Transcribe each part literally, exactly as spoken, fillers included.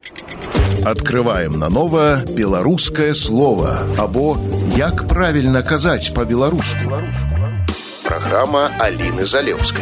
Открываем наново беларускае слово або як правільна казаць па-беларуску. Праграма Аліны Залеўскай.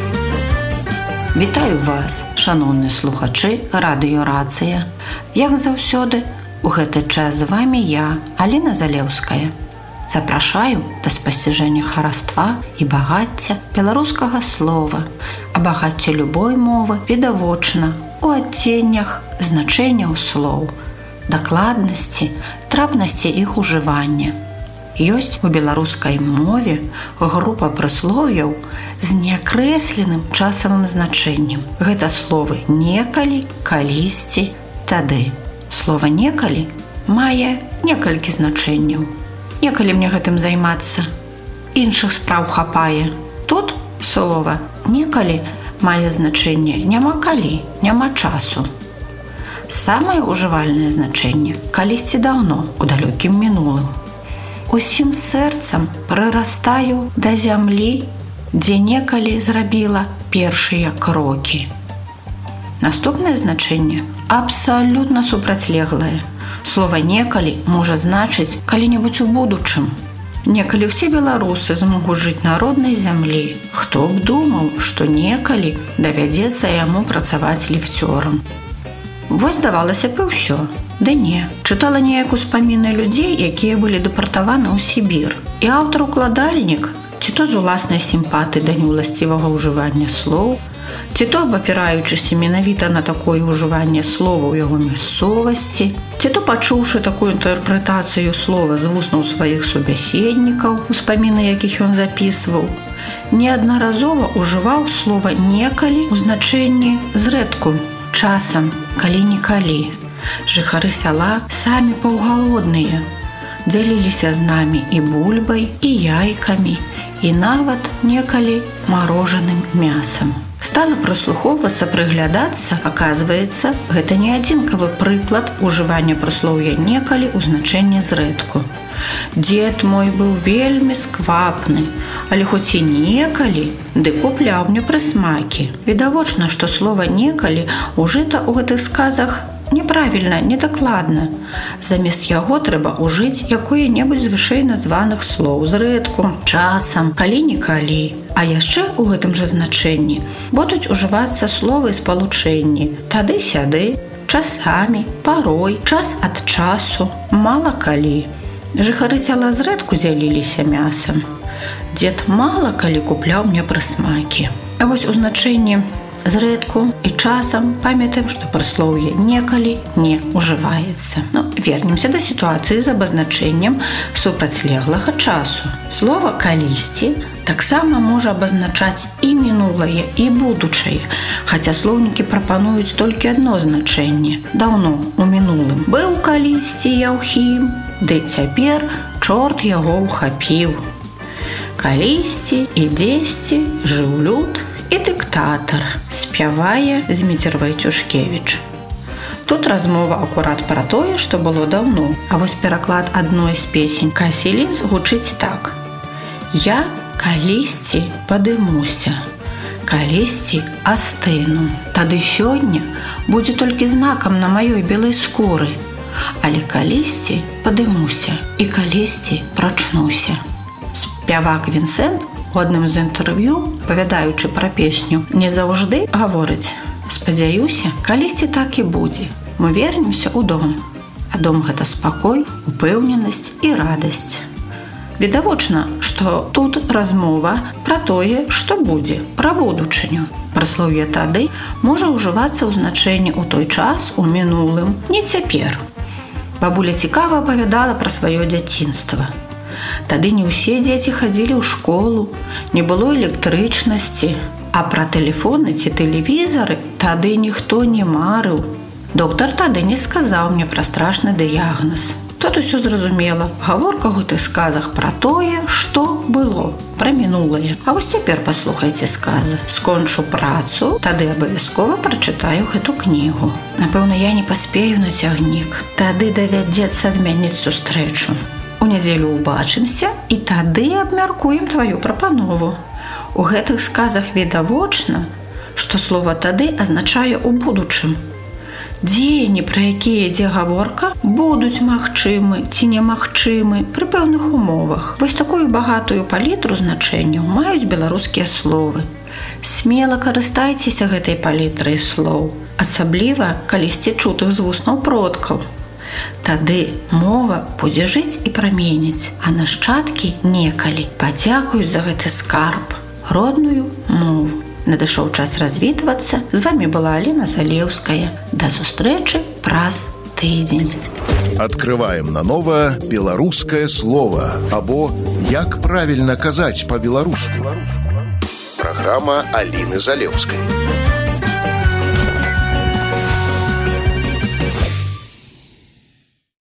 Вітаю вас, шаноўныя слухачы радыёрацыя. Як заўсёды, у гэты час з вами я, Аліна Залеўская. Запрашаю да спасціжэння хараства і багацця беларускага слова, а багацце любой мовы відавочна у адценнях значэнняў слоў, дакладнасці, трапнасці іх ужывання. Ёсць у беларускай мове група прыслоўяў з неакрэсленым часавым значэннем. Гэта словы некалі, калісьці, тады. Слова некалі мае некалькі значэнняў. Некалі мне гэтым займацца, іншых спраў хапае. Тут слова некалі мае значэнне няма калі, няма часу. Самае ўжывальнае значэнне калісьці даўно, у далёкім мінулым. Усім сэрцам прырастаю да зямлі, дзе некалі зрабіла першыя крокі. Наступнае значэнне абсалютна супрацьлеглае. Слова некалі можа значыць калі-небудзь у будучым. Некалі ўсе беларусы змогуць жыць на роднай зямлі. Хто б думаў, што некалі давядзецца яму працаваць ліфцёрам. Вось здавалася б і ўсё. Ды не. Чытала неяк успаміны людзей, якія былі дэпартаваны ў Сібір. І аўтар-укладальнік, ці то з уласнай сімпатыі да неўласцівага ўжывання слоў, ці то абапіраючыся менавіта на такое ўжыванне слова ў яго мясцовасці, ці то пачуўшы такую інтэрпрэтацыю слова з вуснаў сваіх субяседнікаў, успаміны якіх ён запісваў, неаднаразова ўжываў слова некалі ў значэнні зрэдку, часам, калі-нікалі. Жыхары сяла самі паўгалодныя, дзяліліся з намі і бульбай, і яйкамі, і нават некалі марожаным мясам. Стала прыслухоўвацца, прыглядацца, аказваецца, гэта не адзінкавы прыклад ужывання прыслоўя некалі ў значэнні зрэдку. Дзед мой быў вельмі сквапны, але хоць і некалі, ды купляў мне прысмакі. Відавочна, што слова некалі ужыта ў гэтых сказах неправільна, недакладна. Замест яго трэба ўжыць якое-небудзь з вышэй названых слоў зрэдку, часам, калі-нікалі. А яшчэ ў гэтым жа значэнні будуць ужывацца словы і спалучэнні тады-сяды, часамі, парой, час ад часу, мала калі. Жыхары сяла зрэдку дзяліліся мясам. Дзед мала калі купляў мне прысмакі. А вось у значэнні зрэдку і часам памятаем, што прыслоўе некалі не ўжываецца. Ну, вернемся да сітуацыі з абазначэннем супрацьлеглага часу. Слова калісьці таксама можа абазначаць і мінулае, і будучае, хаця слоўнікі прапануюць толькі адно значэнне. Даўно, у мінулым, быў калісьці Яўхім, ды цяпер чорт яго ўхапіў. Калісьці і дзесьці жыў люд і дыктатар, спявае Зміцер Вайцюшкевіч. Тут размова акурат пра тое, што было даўно, а вось пераклад адной з песень Касі-Лінц гучыць так. Я калісьці падымуся, калісьці астыну. Тады сёння будзе толькі знакам на маёй белай скуры, але калісьці падымуся і калісьці прачнуся. Спявак Вінсент у адным з інтэрв'ю, павядаючы пра песню, не заўжды гаворыць: спадзяюся, калісьці так і будзе. Мы вернемся ў дом. А дом гэта спакой, упэўненасць і радасць. Відавочна, што тут размова пра тое, што будзе, пра будучыню. Прыслоўе тады можа ўжывацца ў значэнні ў той час, у мінулым, не цяпер. Бабуля цікава апавядала пра сваё дзяцінства. Тады не ўсе дзеці хадзілі ў школу, не было электрычнасці, а пра тэлефоны ці тэлевізары тады ніхто не марыў. Доктар тады не сказаў мне пра страшны дыягназ. Тут усё зразумела. Гаворка ў гэтых сказах пра тое, што было, пра мінулае. А вось цяпер паслухайце сказы. Скончу працу, тады абавязкова прачытаю гэту кнігу. Напэўна, я не паспею на цягнік. Тады давядзецца адмяніць сустрэчу. У нядзелю ўбачымся і тады абмяркуем тваю прапанову. У гэтых сказах відавочна, што слова «тады» азначае «у будучым». Дзеянні, пра якія ідзе гаворка, будуць магчымы ці немагчымы пры пэўных умовах. Вось такую багатую палітру значэнняў маюць беларускія словы. Смела карыстайцеся гэтай палітрай слоў, асабліва калісьці чутых з вуснаў продкаў. Тады мова будзе жыць і праменіць, а нашчадкі некалі падзякуюць за гэты скарб, родную мову. Надышоў час развітвацца. З вамі была Аліна Залеўская. Да сустрэчы праз тыдзень. Открываем наново беларускае слово або як правільна казаць па-беларуску. Праграма Аліны Залеўскай.